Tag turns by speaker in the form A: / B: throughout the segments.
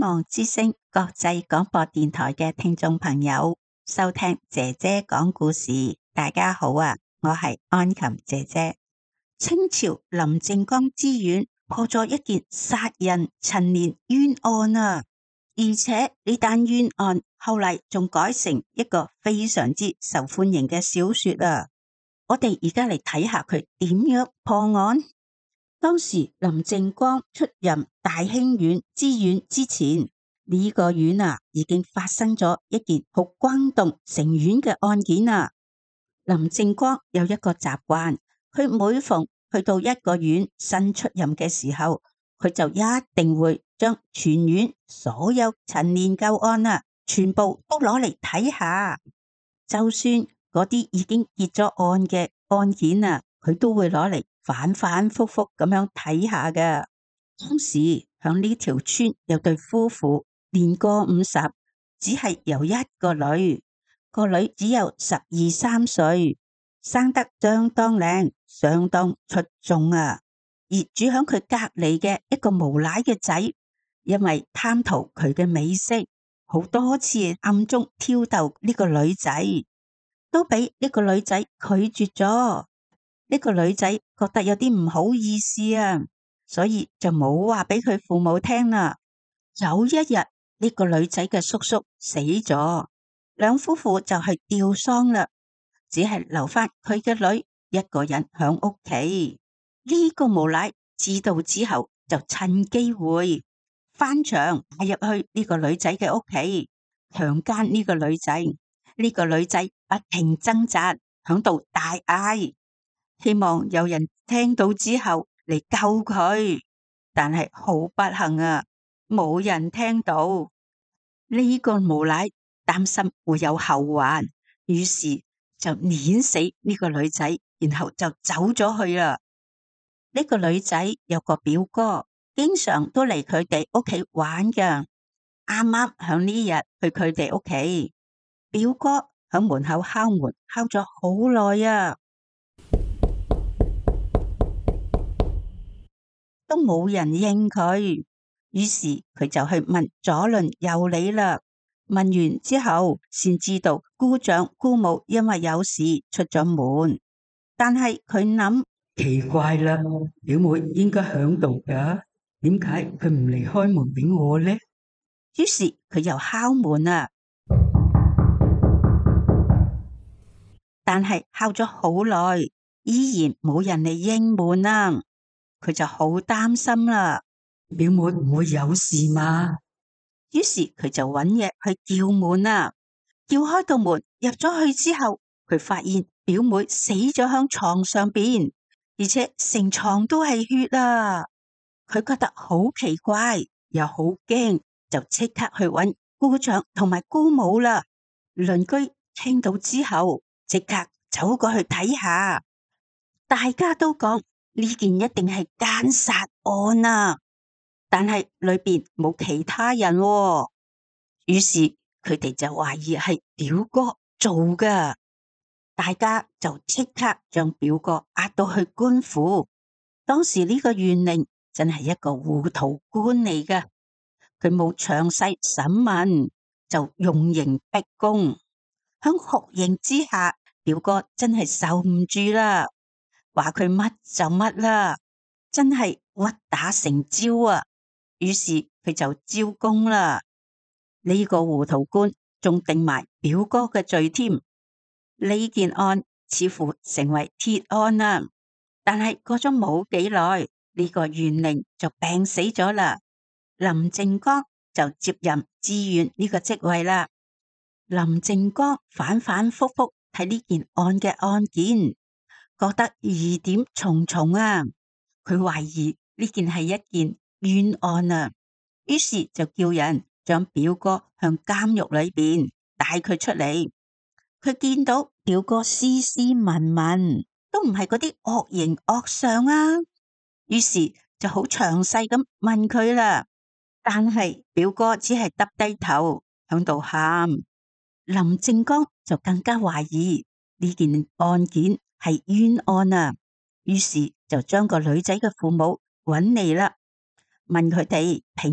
A: 望之聲國際廣播電台嘅聽眾朋友收聽姐姐講故事。大家好啊，我係安琴姐姐。清朝林靜江知縣破咗一件殺人陳年冤案啊，而且呢單冤案後嚟仲改成一個非常之受歡迎嘅小說啊。我哋而家嚟睇下佢點樣破案。當時林靜江出任大興縣知縣之前，呢個縣啊已經發生咗一件好轟動城縣嘅案件啊。林靜江有一個習慣，佢每逢去到一個縣新出任嘅時候，佢就一定會將全縣所有陳年舊案啊，全部都攞嚟睇下。就算嗰啲已經結咗案嘅案件啊，佢都會攞嚟反反复复咁樣睇下㗎。當時響呢條村有對夫婦，年過50，只係有一個女，個女只有12、13歲，生得相當靚，相當出眾啊。而住響佢隔籬嘅一個無賴嘅仔，因為貪圖佢嘅美色，好多次暗中挑逗呢個女仔，都俾呢個女仔拒絕咗。呢個女仔覺得有啲唔好意思啊，所以就冇話俾佢父母聽啦。有一日呢個女仔嘅叔叔死咗，兩夫婦就係吊喪啦，只係留翻佢嘅女一個人響屋企。呢個無賴知道之後，就趁機會翻牆打入去呢個女仔嘅屋企，強姦呢個女仔。呢個女仔不停掙扎，響度大嗌，希望有人聽到之後嚟救佢，但係好不幸啊，冇人聽到。呢個無賴擔心會有後患，於是就碾死呢個女仔，然後就走咗去啦。呢個女仔有個表哥，經常都嚟佢哋屋企玩㗎。啱啱響呢日去佢哋屋企，表哥響門口敲門，敲咗好耐啊，都冇人應佢。於是佢就去問左鄰右里啦。問完之後，先知道姑丈姑母因為有事出咗門。但係佢諗，
B: 奇怪啦，表妹應該響度噶，點解佢唔嚟開門俾我呢？
A: 於是佢又敲門啦，但係敲咗好耐，依然冇人嚟應門啊。佢就好擔心啦。
B: 表妹唔會有事嘛？
A: 於是佢就揾嘢去叫門啦。叫開道門入咗去之後，佢發現表妹死咗響床上邊，而且成床都係血啊！佢覺得好奇怪，又好驚，就即刻去揾姑丈同埋姑母啦。鄰居聽到之後，即刻走過去睇下，大家都講呢件一定係姦殺案啊！但係裏邊冇其他人喎，於是佢哋就懷疑係表哥做㗎。大家就即刻將表哥押到去官府。當時呢個縣令真係一個糊塗官嚟㗎，佢冇詳細審問，就用刑逼供。響酷刑之下，表哥真係受唔住啦，話佢乜就乜啦，真係屈打成招啊！於是佢就招供啦。呢個糊塗官仲定埋表哥嘅罪添。呢件案似乎成為鐵案啦。但係過咗冇幾耐，呢個縣令就病死咗啦。林靜江就接任知縣呢個職位啦。林靜江反反复复睇呢件案嘅案件，覺得疑點重重啊。佢懷疑呢件係一件冤案啊。於是就叫人將表哥向監獄裏邊帶佢出嚟。佢見到表哥斯斯文文，都唔係嗰啲惡形惡相啊。於是就好詳細咁問佢啦。但係表哥只係耷低頭響度喊。林靜江就更加懷疑呢件案件係冤案啊。於是就將個女仔嘅父母揾嚟啦。問佢哋平日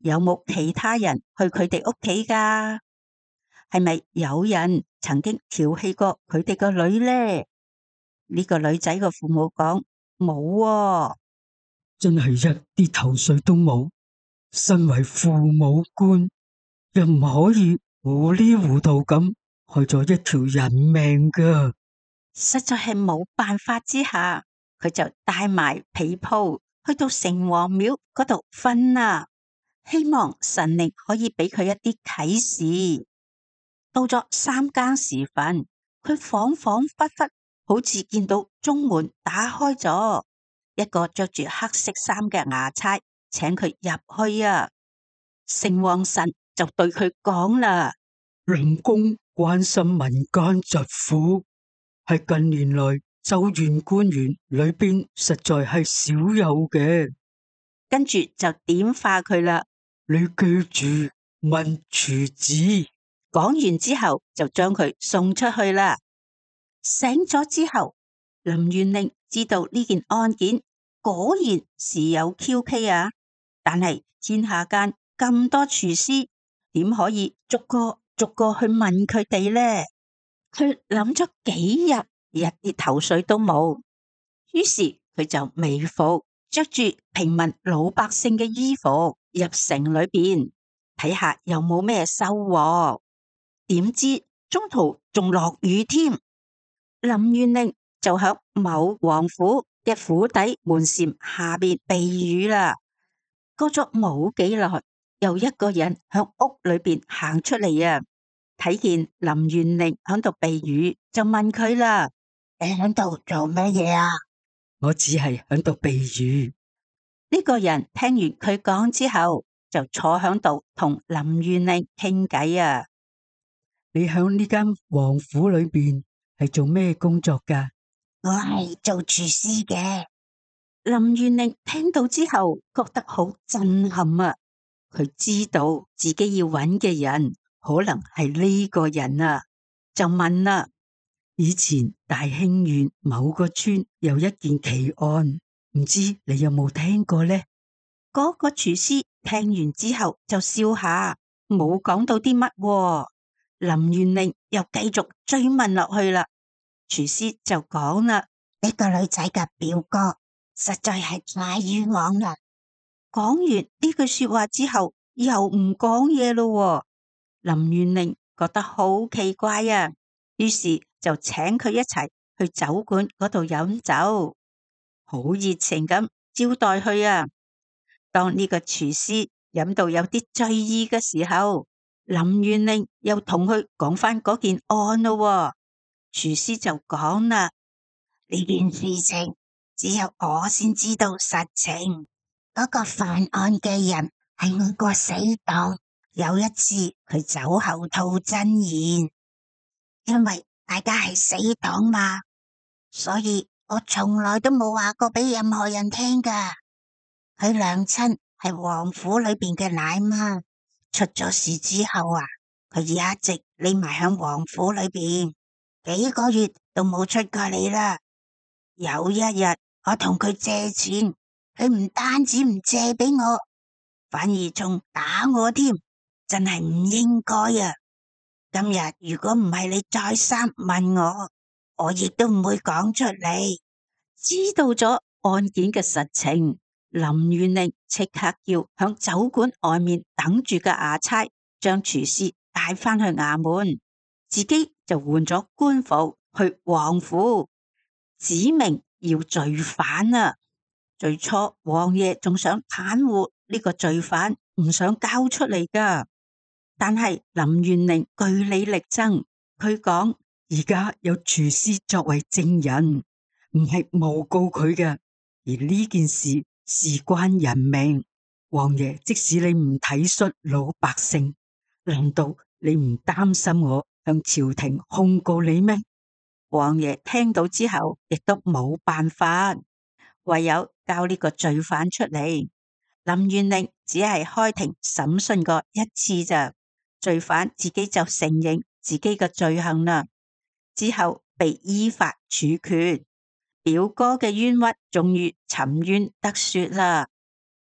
A: 有冇其他人去佢哋屋企㗎？係咪有人曾經調戲過佢哋個女呢？呢個女仔嘅父母講冇喎。
B: 真係一啲頭緒都冇。身為父母官，又唔可以糊里糊塗咁害咗一條人命㗎。
A: 實在係冇辦法之下，佢就帶埋被鋪去到城隍廟嗰度瞓啦，希望神靈可以俾佢一啲啟示。到咗3更時分，佢恍恍惚惚好似見到中門打開咗，一個着住黑色衫嘅衙差請佢入去啊。城隍神就對佢講啦：
B: 林公關心民間疾苦，係近年來州縣官員裏邊實在係少有嘅。
A: 跟住就點化佢啦。
B: 你記住問廚子。
A: 講完之後就將佢送出去啦。醒咗之後，林元令知道呢件案件果然是有蹊蹺啊！但係天下間咁多廚師，點可以逐個逐個去問佢哋呢？佢諗咗幾日，一啲頭緒都冇。於是佢就微服，着住平民老百姓嘅衣服入城裏邊睇下有冇咩收穫。點知中途仲落雨添，林元令就響某王府嘅府邸門檐下邊避雨啦。過咗冇幾耐，又一個人響屋裏邊行出嚟啊！睇見林元令響度避雨，就問佢啦：你響度做咩嘢啊？
B: 我只係響度避雨。
A: 呢個人聽完佢講之後，就坐響度同林元令傾偈啊！
B: 你響呢間王府裏邊係做咩工作㗎？
A: 我係做廚師嘅。林元令聽到之後覺得好震撼啊！佢知道自己要揾嘅人可能係呢個人啊，就問啦：以前大興縣某個村有一件奇案，唔知你有冇聽過呢？嗰個廚師聽完之後就笑下，冇講到啲乜喎。林元令又繼續追問落去啦。廚師就講啦：呢個女仔嘅表哥實在係太冤枉啦。講完呢句說話之後，又唔講嘢咯。林元令覺得好奇怪啊，於是就請佢一齊去酒館嗰度飲酒，好熱情咁招待佢啊。當呢個廚師飲到有啲醉意嘅時候，林元令又同佢講翻嗰件案咯。廚師就講啦：呢件事情只有我先知道實情。嗰個犯案嘅人係我個死黨。有一次佢酒後吐真言，因為大家係死黨嘛，所以我從來都冇話過俾任何人聽噶。佢娘親係王府裏邊嘅奶媽，出咗事之後啊，佢一直匿埋響王府裏邊，幾個月都冇出過嚟啦。有一日我同佢借錢，佢唔單止唔借俾我，反而仲打我添，真係唔應該啊！今日如果唔係你再三問我，我亦都唔會講出嚟。知道咗案件嘅實情，林元令即刻叫響酒館外面等住嘅衙差將廚師帶翻去衙門，自己就換咗官服去王府，指明要罪犯啊！最初王爺仲想袒護呢個罪犯，唔想交出嚟噶。但係林元令據理力爭，佢講而家有廚師作為證人，唔係誣告佢嘅，而呢件事事關人命。王爺即使你唔體恤老百姓，難道你唔擔心我向朝廷控告你咩？王爺聽到之後，亦都冇辦法，唯有交呢個罪犯出嚟。林元令只係開庭審訊過一次咋，罪犯自己就承認自己嘅罪行啦，之後被依法處決。表哥嘅冤屈終於沉冤得雪啦。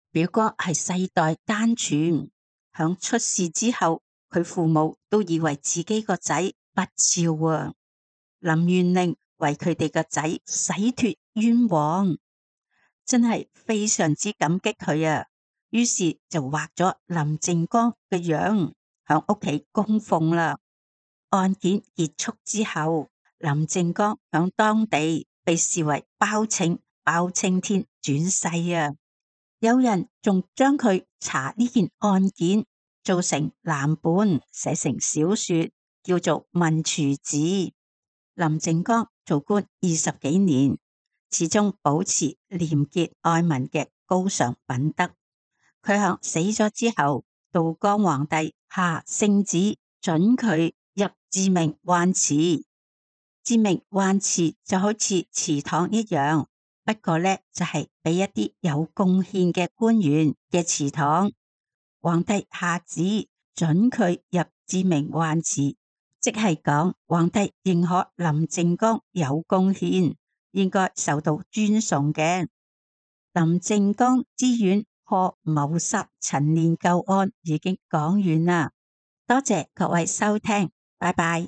A: 表哥係世代單傳，響出事之後，佢父母都以為自己個仔不肖啊。林元齡為佢哋個仔洗脫冤枉，真係非常之感激佢啊。於是就畫咗林靜江嘅樣響屋企供奉啦。案件結束之後，林靜江響當地被視為包青天轉世啊。有人仲將佢查呢件案件做成藍本，寫成小說，叫做《問廚子》。林靜江做官20幾年，始終保持廉潔愛民嘅高尚品德。佢響死咗之後，道光皇帝下聖旨准佢入志明宦祠。志明宦祠就好似祠堂一樣，不過呢，就係俾一啲有貢獻嘅官員嘅祠堂。皇帝下旨准佢入志明宦祠，即係講皇帝認可林靜江有貢獻，應該受到尊崇嘅。林靜江之冤破謀殺陳年舊案已經講完啦，多謝各位收聽，拜拜。